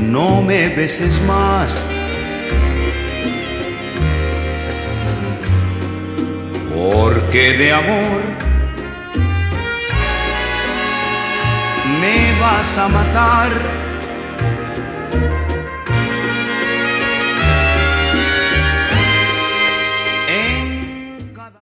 no me beses más. Porque de amor me vas a matar.